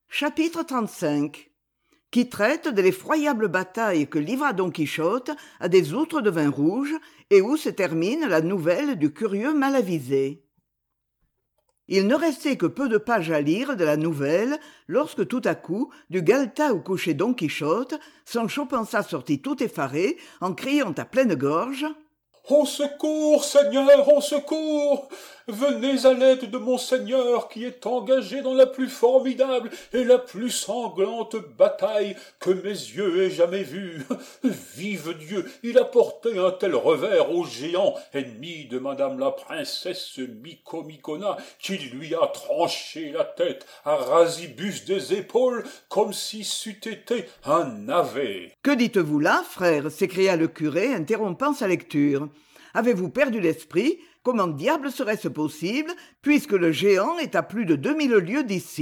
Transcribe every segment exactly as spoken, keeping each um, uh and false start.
Chapitre trente-cinq qui traite de l'effroyable bataille que livra Don Quichotte à des outres de vin rouge et où se termine la nouvelle du curieux malavisé. Il ne restait que peu de pages à lire de la nouvelle lorsque tout à coup, du galetas où couchait Don Quichotte, Sancho Panza sortit tout effaré en criant à pleine gorge « Au secours, Seigneur, au secours! Venez à l'aide de mon Seigneur qui est engagé dans la plus formidable et la plus sanglante bataille que mes yeux aient jamais vue. Vive Dieu, il a porté un tel revers au géant, ennemi de madame la princesse Micomicona, qui lui a tranché la tête à rasibus des épaules comme si c'eût été un navet. » « Que dites-vous là, frère ?» s'écria le curé, interrompant sa lecture. « Avez-vous perdu l'esprit ? Comment diable serait-ce possible, puisque le géant est à plus de deux mille lieues d'ici ?»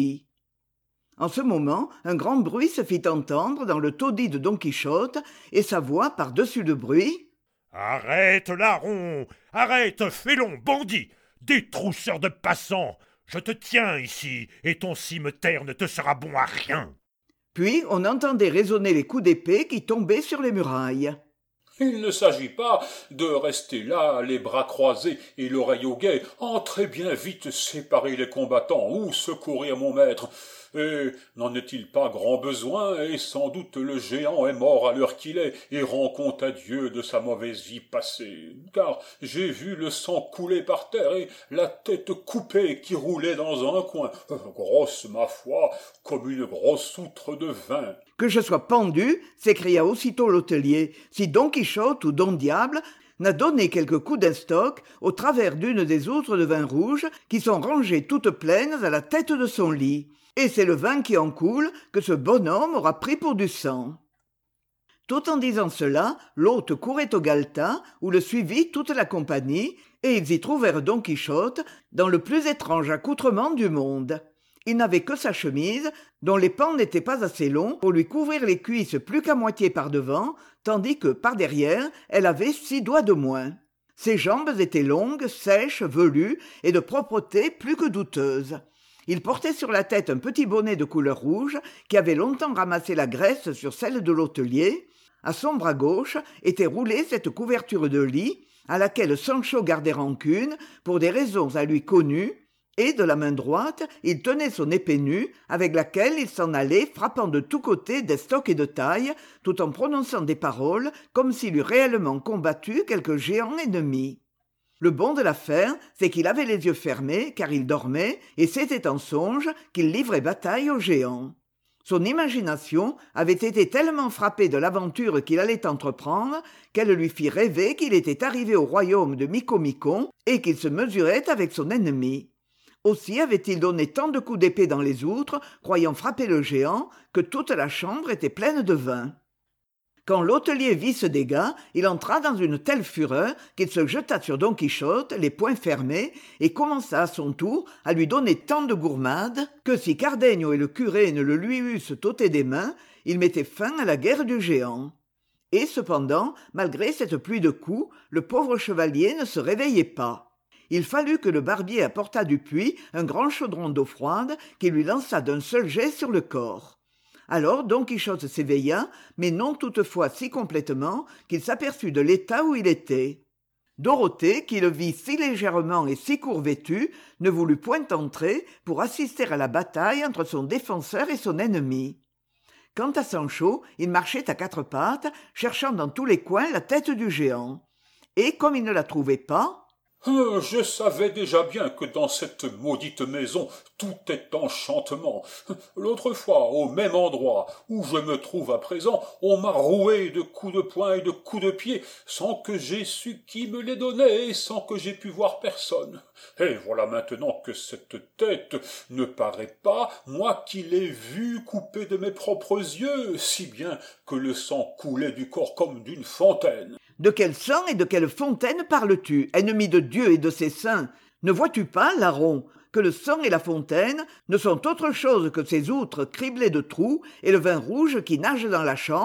En ce moment, un grand bruit se fit entendre dans le taudis de Don Quichotte, et sa voix, par-dessus le bruit. « Arrête, larron! Arrête, félon, bandit! Détrousseur de passants! Je te tiens ici, et ton cimeterre ne te sera bon à rien !» Puis on entendait résonner les coups d'épée qui tombaient sur les murailles. Il ne s'agit pas de rester là, les bras croisés et l'oreille au guet. Entrez bien vite séparer les combattants ou secourir mon maître. Et n'en est-il pas grand besoin, et sans doute le géant est mort à l'heure qu'il est, et rend compte à Dieu de sa mauvaise vie passée. Car j'ai vu le sang couler par terre, et la tête coupée qui roulait dans un coin, grosse, ma foi, comme une grosse outre de vin. « Que je sois pendu !» s'écria aussitôt l'hôtelier, « si Don Quichotte ou Don Diable n'a donné quelques coups d'estoc au travers d'une des outres de vin rouge qui sont rangées toutes pleines à la tête de son lit. Et c'est le vin qui en coule que ce bonhomme aura pris pour du sang. » Tout en disant cela, l'hôte courait au galetas, où le suivit toute la compagnie, et ils y trouvèrent Don Quichotte dans le plus étrange accoutrement du monde. Il n'avait que sa chemise, dont les pans n'étaient pas assez longs pour lui couvrir les cuisses plus qu'à moitié par devant, tandis que, par derrière, elle avait six doigts de moins. Ses jambes étaient longues, sèches, velues, et de propreté plus que douteuse. Il portait sur la tête un petit bonnet de couleur rouge qui avait longtemps ramassé la graisse sur celle de l'hôtelier. À son bras gauche était roulée cette couverture de lit à laquelle Sancho gardait rancune pour des raisons à lui connues, et de la main droite il tenait son épée nue avec laquelle il s'en allait frappant de tous côtés d'estoc et de taille tout en prononçant des paroles comme s'il eût réellement combattu quelque géant ennemi. Le bon de l'affaire, c'est qu'il avait les yeux fermés, car il dormait, et c'était en songe qu'il livrait bataille au géant. Son imagination avait été tellement frappée de l'aventure qu'il allait entreprendre qu'elle lui fit rêver qu'il était arrivé au royaume de Micomicon et qu'il se mesurait avec son ennemi. Aussi avait-il donné tant de coups d'épée dans les outres, croyant frapper le géant, que toute la chambre était pleine de vin. Quand l'hôtelier vit ce dégât, il entra dans une telle fureur qu'il se jeta sur Don Quichotte, les poings fermés, et commença à son tour à lui donner tant de gourmades que si Cardenio et le curé ne le lui eussent ôté des mains, il mettait fin à la guerre du géant. Et cependant, malgré cette pluie de coups, le pauvre chevalier ne se réveillait pas. Il fallut que le barbier apportât du puits un grand chaudron d'eau froide qui lui lança d'un seul jet sur le corps. Alors Don Quichotte s'éveilla, mais non toutefois si complètement qu'il s'aperçut de l'état où il était. Dorothée, qui le vit si légèrement et si court vêtu, ne voulut point entrer pour assister à la bataille entre son défenseur et son ennemi. Quant à Sancho, il marchait à quatre pattes, cherchant dans tous les coins la tête du géant. Et comme il ne la trouvait pas, Euh, je savais déjà bien que dans cette maudite maison tout est enchantement. L'autre fois, au même endroit où je me trouve à présent, on m'a roué de coups de poing et de coups de pied sans que j'aie su qui me les donnait et sans que j'aie pu voir personne. Et voilà maintenant que cette tête ne paraît pas, moi qui l'ai vue coupée de mes propres yeux, si bien que le sang coulait du corps comme d'une fontaine. « De quel sang et de quelle fontaine parles-tu, ennemi de Dieu et de ses saints ? Ne vois-tu pas, larron, que le sang et la fontaine ne sont autre chose que ces outres criblées de trous et le vin rouge qui nage dans la chambre ?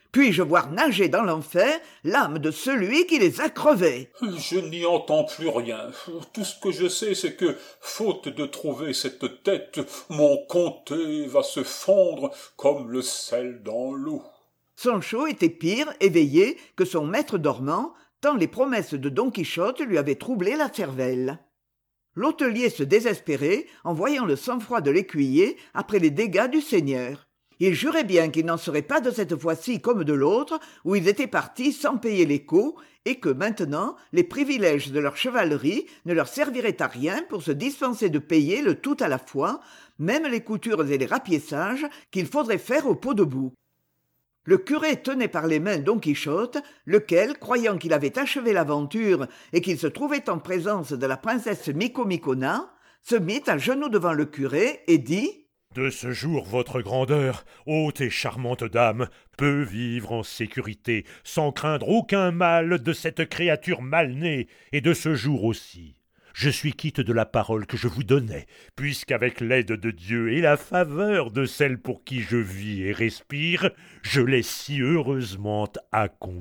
Puis-je voir nager dans l'enfer l'âme de celui qui les a crevés? Je n'y entends plus rien. Tout ce que je sais, c'est que, faute de trouver cette tête, mon comté va se fondre comme le sel dans l'eau. Sancho était pire, éveillé, que son maître dormant, tant les promesses de Don Quichotte lui avaient troublé la cervelle. L'hôtelier se désespérait en voyant le sang-froid de l'écuyer après les dégâts du seigneur. Il jurait bien qu'il n'en serait pas de cette fois-ci comme de l'autre, où ils étaient partis sans payer l'écho, et que maintenant les privilèges de leur chevalerie ne leur serviraient à rien pour se dispenser de payer le tout à la fois, même les coutures et les rapiessages qu'il faudrait faire au pot de boue. Le curé tenait par les mains Don Quichotte, lequel, croyant qu'il avait achevé l'aventure et qu'il se trouvait en présence de la princesse Micomicona, se mit à genoux devant le curé et dit « De ce jour, votre grandeur, haute et charmante dame, peut vivre en sécurité, sans craindre aucun mal de cette créature mal née, et de ce jour aussi. Je suis quitte de la parole que je vous donnais, puisqu'avec l'aide de Dieu et la faveur de celle pour qui je vis et respire, je l'ai si heureusement accomplie. »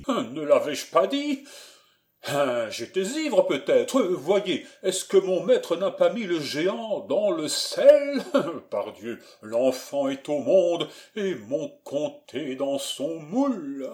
Ne l'avais-je pas dit ? Ah, j'étais ivre peut-être. Voyez, est-ce que mon maître n'a pas mis le géant dans le sel ? Pardieu, l'enfant est au monde, et mon comté dans son moule.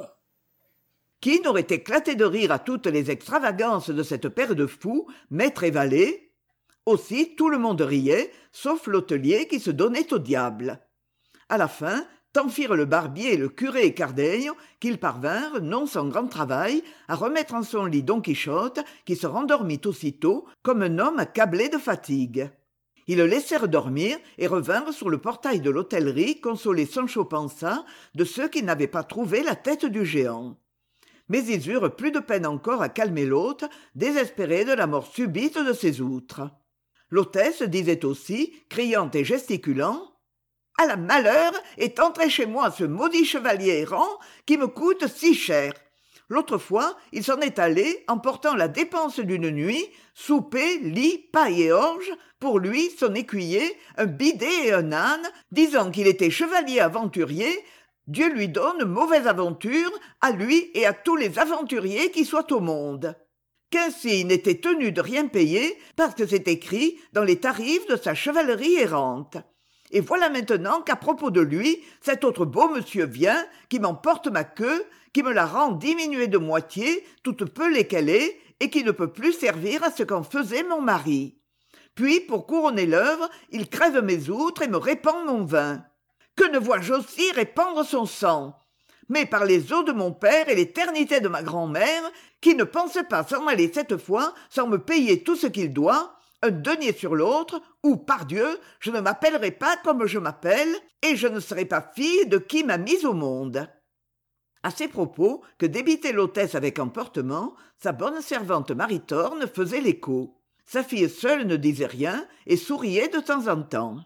Qui n'aurait éclaté de rire à toutes les extravagances de cette paire de fous, maître et valet ? Aussi tout le monde riait, sauf l'hôtelier qui se donnait au diable. À la fin, tant firent le barbier, le curé et Cardenio qu'ils parvinrent, non sans grand travail, à remettre en son lit Don Quichotte, qui se rendormit aussitôt comme un homme accablé de fatigue. Ils le laissèrent dormir et revinrent sur le portail de l'hôtellerie consoler Sancho Panza de ceux qui n'avaient pas trouvé la tête du géant. Mais ils eurent plus de peine encore à calmer l'hôte, désespéré de la mort subite de ses outres. L'hôtesse disait aussi, criant et gesticulant, « À la malheur est entré chez moi ce maudit chevalier errant qui me coûte si cher. L'autre fois, il s'en est allé emportant la dépense d'une nuit, souper, lit, paille et orge, pour lui, son écuyer, un bidet et un âne, disant qu'il était chevalier aventurier. Dieu lui donne mauvaise aventure, à lui et à tous les aventuriers qui soient au monde. Qu'ainsi il n'était tenu de rien payer parce que c'est écrit dans les tarifs de sa chevalerie errante. Et voilà maintenant qu'à propos de lui, cet autre beau monsieur vient, qui m'emporte ma queue, qui me la rend diminuée de moitié, toute pelée qu'elle est, et qui ne peut plus servir à ce qu'en faisait mon mari. Puis, pour couronner l'œuvre, il crève mes outres et me répand mon vin. Que ne vois-je aussi répandre son sang ? Mais par les os de mon père et l'éternité de ma grand-mère, qui ne pense pas s'en aller cette fois sans me payer tout ce qu'il doit, un denier sur l'autre, ou, pardieu, je ne m'appellerai pas comme je m'appelle, et je ne serai pas fille de qui m'a mise au monde. » À ces propos, que débitait l'hôtesse avec emportement, sa bonne servante Maritorne faisait l'écho. Sa fille seule ne disait rien et souriait de temps en temps.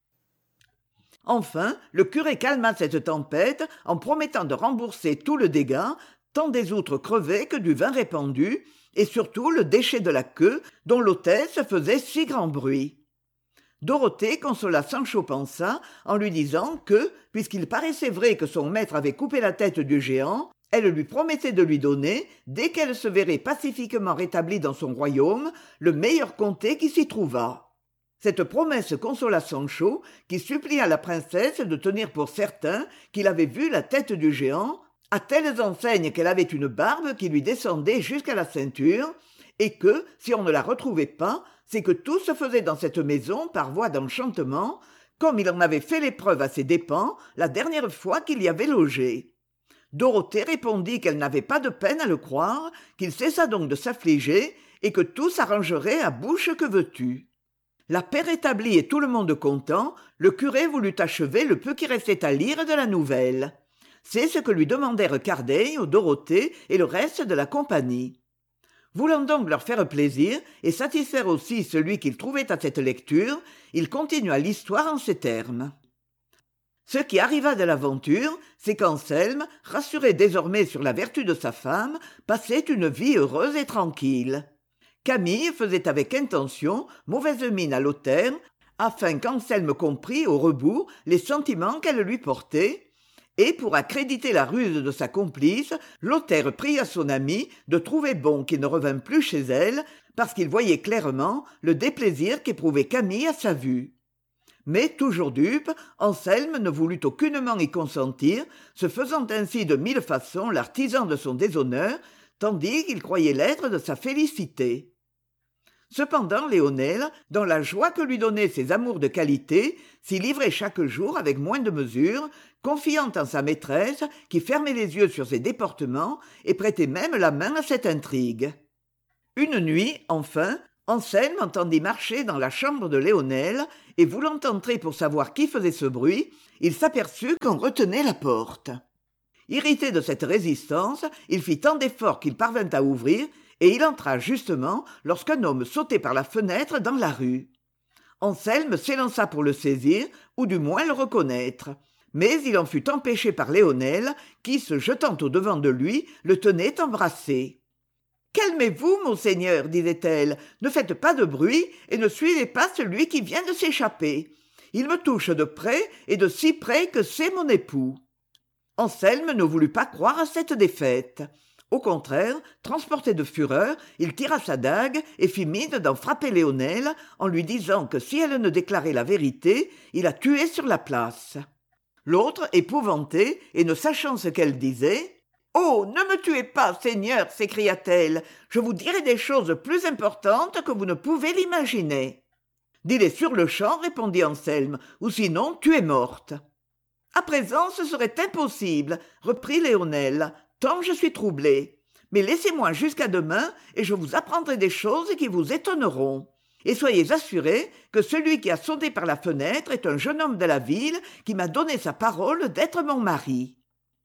Enfin, le curé calma cette tempête en promettant de rembourser tout le dégât, tant des outres crevées que du vin répandu, et surtout le déchet de la queue dont l'hôtesse faisait si grand bruit. Dorothée consola Sancho Panza en lui disant que, puisqu'il paraissait vrai que son maître avait coupé la tête du géant, elle lui promettait de lui donner, dès qu'elle se verrait pacifiquement rétablie dans son royaume, le meilleur comté qui s'y trouvât. Cette promesse consola Sancho, qui supplia la princesse de tenir pour certain qu'il avait vu la tête du géant, à telles enseignes qu'elle avait une barbe qui lui descendait jusqu'à la ceinture, et que, si on ne la retrouvait pas, c'est que tout se faisait dans cette maison par voie d'enchantement, comme il en avait fait l'épreuve à ses dépens la dernière fois qu'il y avait logé. Dorothée répondit qu'elle n'avait pas de peine à le croire, qu'il cessa donc de s'affliger, et que tout s'arrangerait à bouche que veux-tu. La paix rétablie et tout le monde content, le curé voulut achever le peu qui restait à lire de la nouvelle. C'est ce que lui demandèrent Cardenio, Dorothée et le reste de la compagnie. Voulant donc leur faire plaisir et satisfaire aussi celui qu'il trouvait à cette lecture, il continua l'histoire en ces termes. Ce qui arriva de l'aventure, c'est qu'Anselme, rassuré désormais sur la vertu de sa femme, passait une vie heureuse et tranquille. Camille faisait avec intention mauvaise mine à l'autel, afin qu'Anselme comprît au rebours les sentiments qu'elle lui portait, Et pour accréditer la ruse de sa complice, Lothaire pria son ami de trouver bon qu'il ne revînt plus chez elle, parce qu'il voyait clairement le déplaisir qu'éprouvait Camille à sa vue. Mais, toujours dupe, Anselme ne voulut aucunement y consentir, se faisant ainsi de mille façons l'artisan de son déshonneur, tandis qu'il croyait l'être de sa félicité. Cependant Léonelle, dans la joie que lui donnaient ses amours de qualité, s'y livrait chaque jour avec moins de mesure, confiant en sa maîtresse qui fermait les yeux sur ses déportements et prêtait même la main à cette intrigue. Une nuit, enfin, Anselme entendit marcher dans la chambre de Léonelle, et voulant entrer pour savoir qui faisait ce bruit, il s'aperçut qu'on retenait la porte. Irrité de cette résistance, il fit tant d'efforts qu'il parvint à ouvrir, et il entra justement lorsqu'un homme sautait par la fenêtre dans la rue. Anselme s'élança pour le saisir, ou du moins le reconnaître. Mais il en fut empêché par Léonelle, qui, se jetant au-devant de lui, le tenait embrassé. « Calmez-vous, monseigneur, disait-elle, ne faites pas de bruit et ne suivez pas celui qui vient de s'échapper. Il me touche de près et de si près que c'est mon époux. » Anselme ne voulut pas croire à cette défaite. Au contraire, transporté de fureur, il tira sa dague et fit mine d'en frapper Léonelle en lui disant que si elle ne déclarait la vérité, il la tuait sur la place. L'autre, épouvantée et ne sachant ce qu'elle disait, « Oh, ne me tuez pas, Seigneur !» s'écria-t-elle. « Je vous dirai des choses plus importantes que vous ne pouvez l'imaginer. »« Dis-les sur-le-champ, répondit Anselme, « ou sinon tu es morte. »« À présent, ce serait impossible, reprit Léonelle, tant je suis troublée. Mais laissez-moi jusqu'à demain et je vous apprendrai des choses qui vous étonneront. Et soyez assurés que celui qui a sauté par la fenêtre est un jeune homme de la ville qui m'a donné sa parole d'être mon mari. »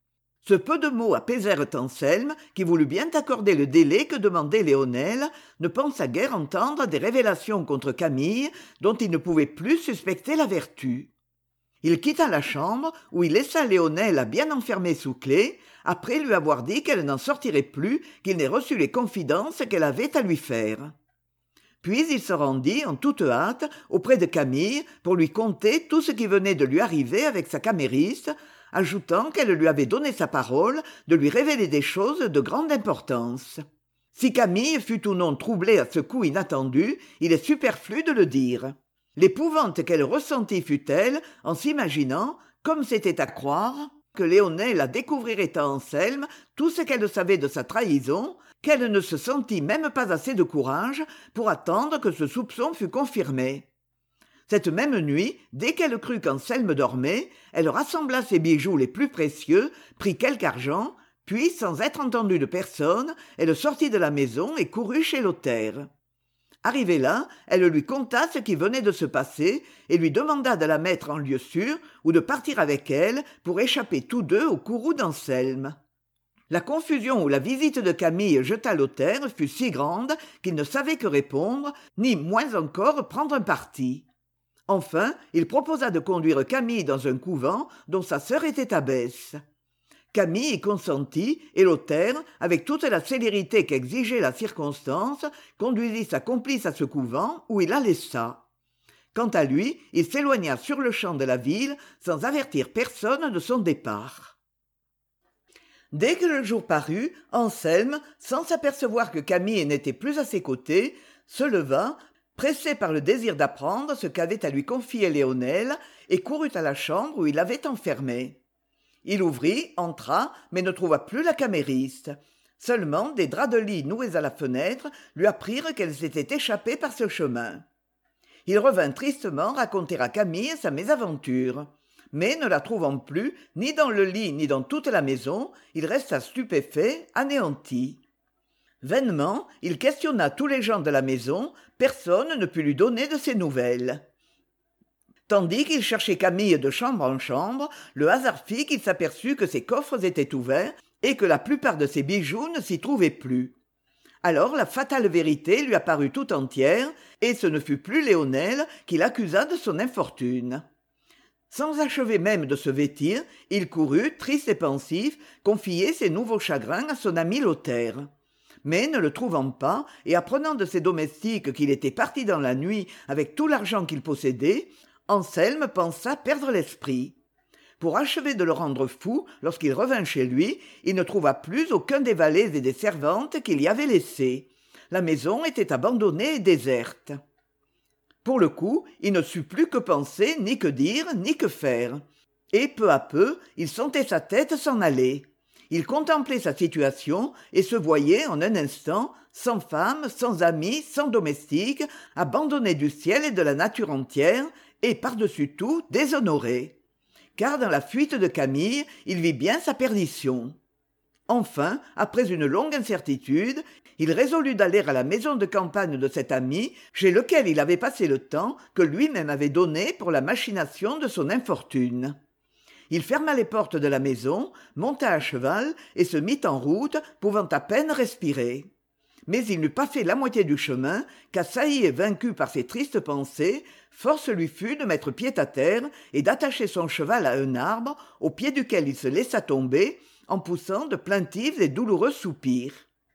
Ce peu de mots apaisèrent Anselme, qui voulut bien accorder le délai que demandait Léonelle, ne pensa guère entendre des révélations contre Camille dont il ne pouvait plus suspecter la vertu. Il quitta la chambre, où il laissa Léonelle bien enfermée sous clef, après lui avoir dit qu'elle n'en sortirait plus qu'il n'ait reçu les confidences qu'elle avait à lui faire. Puis il se rendit en toute hâte auprès de Camille pour lui conter tout ce qui venait de lui arriver avec sa camériste, ajoutant qu'elle lui avait donné sa parole de lui révéler des choses de grande importance. Si Camille fut ou non troublée à ce coup inattendu, il est superflu de le dire. L'épouvante qu'elle ressentit fut telle, en s'imaginant, comme c'était à croire, que Léonelle la découvrirait à Anselme tout ce qu'elle savait de sa trahison, qu'elle ne se sentit même pas assez de courage pour attendre que ce soupçon fût confirmé. Cette même nuit, dès qu'elle crut qu'Anselme dormait, elle rassembla ses bijoux les plus précieux, prit quelque argent, puis, sans être entendue de personne, elle sortit de la maison et courut chez Lothaire. Arrivée là, elle lui conta ce qui venait de se passer et lui demanda de la mettre en lieu sûr ou de partir avec elle pour échapper tous deux au courroux d'Anselme. La confusion où la visite de Camille jeta Lothaire fut si grande qu'il ne savait que répondre, ni moins encore prendre un parti. Enfin, il proposa de conduire Camille dans un couvent dont sa sœur était abbesse. Camille y consentit, et Lothaire, avec toute la célérité qu'exigeait la circonstance, conduisit sa complice à ce couvent où il la laissa. Quant à lui, il s'éloigna sur-le-champ de la ville sans avertir personne de son départ. Dès que le jour parut, Anselme, sans s'apercevoir que Camille n'était plus à ses côtés, se leva, pressé par le désir d'apprendre ce qu'avait à lui confier Léonelle, et courut à la chambre où il l'avait enfermée. Il ouvrit, entra, mais ne trouva plus la camériste. Seulement des draps de lit noués à la fenêtre lui apprirent qu'elle s'était échappée par ce chemin. Il revint tristement raconter à Camille sa mésaventure. Mais ne la trouvant plus, ni dans le lit ni dans toute la maison, il resta stupéfait, anéanti. Vainement, il questionna tous les gens de la maison, personne ne put lui donner de ses nouvelles. Tandis qu'il cherchait Camille de chambre en chambre, le hasard fit qu'il s'aperçut que ses coffres étaient ouverts et que la plupart de ses bijoux ne s'y trouvaient plus. Alors la fatale vérité lui apparut tout entière, et ce ne fut plus Léonelle qui l'accusa de son infortune. Sans achever même de se vêtir, il courut, triste et pensif, confier ses nouveaux chagrins à son ami Lothaire. Mais ne le trouvant pas, et apprenant de ses domestiques qu'il était parti dans la nuit avec tout l'argent qu'il possédait, Anselme pensa perdre l'esprit. Pour achever de le rendre fou, lorsqu'il revint chez lui, il ne trouva plus aucun des valets et des servantes qu'il y avait laissés. La maison était abandonnée et déserte. Pour le coup, il ne sut plus que penser, ni que dire, ni que faire. Et peu à peu, il sentait sa tête s'en aller. Il contemplait sa situation et se voyait en un instant, sans femme, sans amis, sans domestique, abandonné du ciel et de la nature entière, et par-dessus tout déshonoré. Car dans la fuite de Camille, il vit bien sa perdition. Enfin, après une longue incertitude, il résolut d'aller à la maison de campagne de cet ami, chez lequel il avait passé le temps que lui-même avait donné pour la machination de son infortune. Il ferma les portes de la maison, monta à cheval et se mit en route, pouvant à peine respirer. Mais il n'eut pas fait la moitié du chemin, qu'assailli et vaincu par ses tristes pensées, force lui fut de mettre pied à terre et d'attacher son cheval à un arbre, au pied duquel il se laissa tomber, en poussant de plaintifs et douloureux soupirs.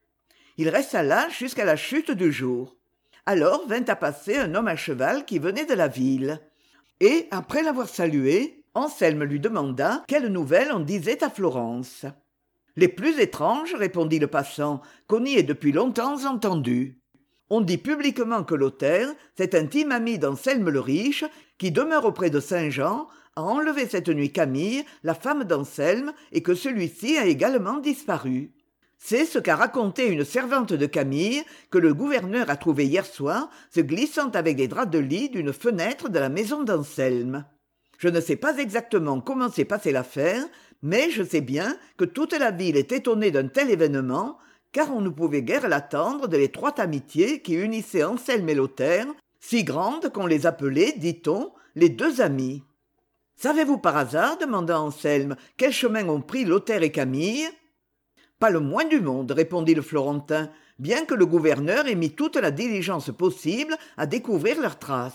Il resta là jusqu'à la chute du jour. Alors vint à passer un homme à cheval qui venait de la ville. Et, après l'avoir salué, Anselme lui demanda quelles nouvelles on disait à Florence. « Les plus étranges, répondit le passant, qu'on y ait depuis longtemps entendu. On dit publiquement que l'auteur, cet intime ami d'Anselme le riche, qui demeure auprès de Saint-Jean, a enlevé cette nuit Camille, la femme d'Anselme, et que celui-ci a également disparu. C'est ce qu'a raconté une servante de Camille, que le gouverneur a trouvée hier soir, se glissant avec des draps de lit d'une fenêtre de la maison d'Anselme. Je ne sais pas exactement comment s'est passée l'affaire, mais je sais bien que toute la ville est étonnée d'un tel événement, car on ne pouvait guère l'attendre de l'étroite amitié qui unissait Anselme et Lothaire, si grande qu'on les appelait, dit-on, les deux amis. « Savez-vous par hasard, demanda Anselme, quel chemin ont pris Lothaire et Camille ?»« Pas le moins du monde, répondit le Florentin, bien que le gouverneur ait mis toute la diligence possible à découvrir leurs traces. »«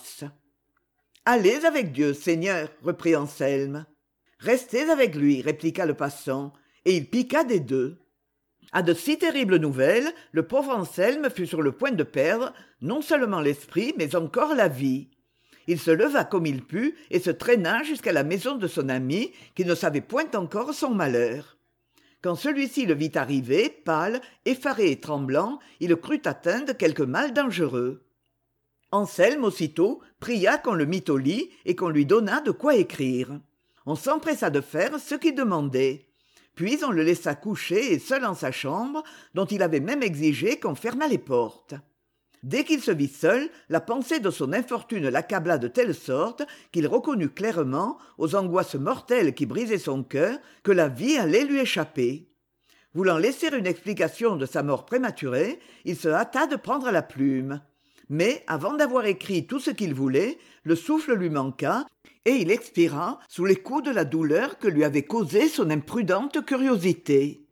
Allez avec Dieu, Seigneur, reprit Anselme. »« Restez avec lui, répliqua le passant, et il piqua des deux. À de si terribles nouvelles, le pauvre Anselme fut sur le point de perdre non seulement l'esprit, mais encore la vie. Il se leva comme il put et se traîna jusqu'à la maison de son ami, qui ne savait point encore son malheur. Quand celui-ci le vit arriver, pâle, effaré et tremblant, il crut atteint de quelque mal dangereux. Anselme, aussitôt, pria qu'on le mît au lit et qu'on lui donnât de quoi écrire. On s'empressa de faire ce qu'il demandait. Puis on le laissa coucher et seul en sa chambre, dont il avait même exigé qu'on fermât les portes. Dès qu'il se vit seul, la pensée de son infortune l'accabla de telle sorte qu'il reconnut clairement, aux angoisses mortelles qui brisaient son cœur, que la vie allait lui échapper. Voulant laisser une explication de sa mort prématurée, il se hâta de prendre la plume. Mais, avant d'avoir écrit tout ce qu'il voulait, le souffle lui manqua, et il expira sous les coups de la douleur que lui avait causée son imprudente curiosité.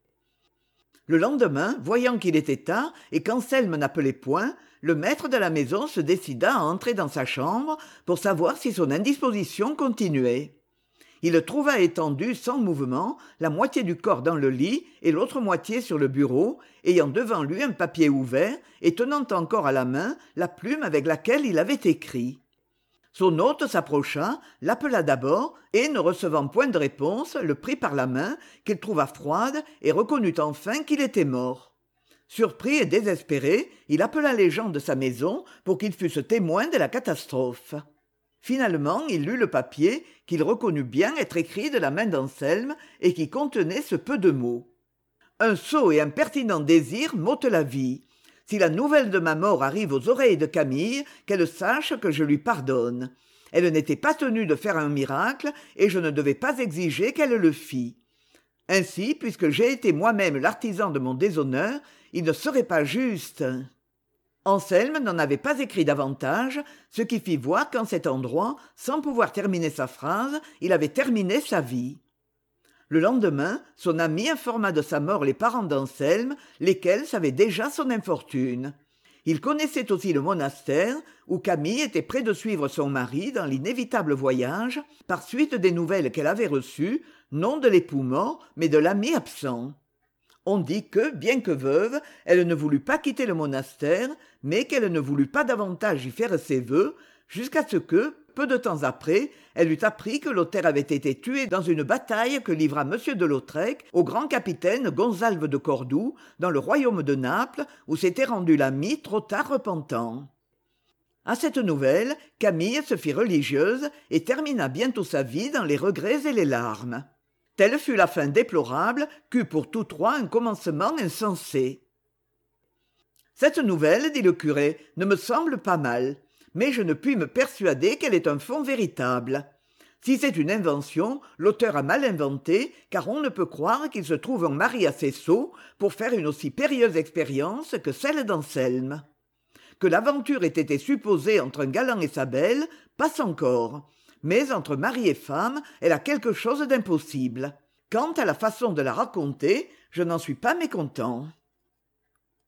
Le lendemain, voyant qu'il était tard et qu'Anselme n'appelait point, le maître de la maison se décida à entrer dans sa chambre pour savoir si son indisposition continuait. Il le trouva étendu sans mouvement, la moitié du corps dans le lit et l'autre moitié sur le bureau, ayant devant lui un papier ouvert et tenant encore à la main la plume avec laquelle il avait écrit. Son hôte s'approcha, l'appela d'abord et, ne recevant point de réponse, le prit par la main, qu'il trouva froide et reconnut enfin qu'il était mort. Surpris et désespéré, il appela les gens de sa maison pour qu'ils fussent témoins de la catastrophe. Finalement, il lut le papier qu'il reconnut bien être écrit de la main d'Anselme et qui contenait ce peu de mots. « Un sot et impertinent désir m'ôte la vie. Si la nouvelle de ma mort arrive aux oreilles de Camille, qu'elle sache que je lui pardonne. Elle n'était pas tenue de faire un miracle et je ne devais pas exiger qu'elle le fît. Ainsi, puisque j'ai été moi-même l'artisan de mon déshonneur, il ne serait pas juste. » Anselme n'en avait pas écrit davantage, ce qui fit voir qu'en cet endroit, sans pouvoir terminer sa phrase, il avait terminé sa vie. Le lendemain, son ami informa de sa mort les parents d'Anselme, lesquels savaient déjà son infortune. Il connaissait aussi le monastère, où Camille était près de suivre son mari dans l'inévitable voyage, par suite des nouvelles qu'elle avait reçues, non de l'époux mort, mais de l'ami absent. On dit que, bien que veuve, elle ne voulut pas quitter le monastère, mais qu'elle ne voulut pas davantage y faire ses vœux, jusqu'à ce que, peu de temps après, elle eut appris que Lothaire avait été tué dans une bataille que livra M. de Lautrec au grand capitaine Gonzalve de Cordoue, dans le royaume de Naples, où s'était rendu l'ami trop tard repentant. À cette nouvelle, Camille se fit religieuse et termina bientôt sa vie dans les regrets et les larmes. Telle fut la fin déplorable qu'eut pour tous trois un commencement insensé. Cette nouvelle, dit le curé, ne me semble pas mal, mais je ne puis me persuader qu'elle ait un fond véritable. Si c'est une invention, l'auteur a mal inventé, car on ne peut croire qu'il se trouve un mari assez sot pour faire une aussi périlleuse expérience que celle d'Anselme. Que l'aventure ait été supposée entre un galant et sa belle, passe encore, mais entre mari et femme, elle a quelque chose d'impossible. Quant à la façon de la raconter, je n'en suis pas mécontent.